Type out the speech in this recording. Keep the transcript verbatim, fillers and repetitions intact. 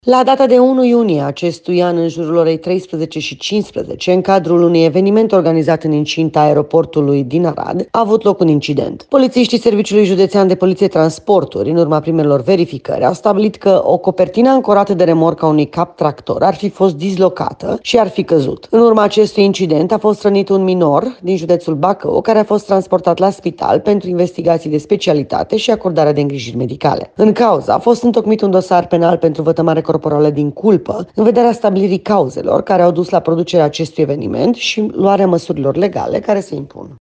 La data de unu iunie acestui an, în jurul orei treisprezece și cincisprezece, în cadrul unui eveniment organizat în incinta aeroportului din Arad, a avut loc un incident. Polițiștii Serviciului Județean de Poliție Transporturi, în urma primelor verificări, au stabilit că o copertină ancorată de remorca unui cap tractor ar fi fost dislocată și ar fi căzut. În urma acestui incident a fost rănit un minor din județul Bacău, care a fost transportat la spital pentru investigații de specialitate și acordarea de îngrijiri medicale. În cauză a fost întocmit un dosar penal pentru vătămare corporală din culpă, în vederea stabilirii cauzelor care au dus la producerea acestui eveniment și luarea măsurilor legale care se impun.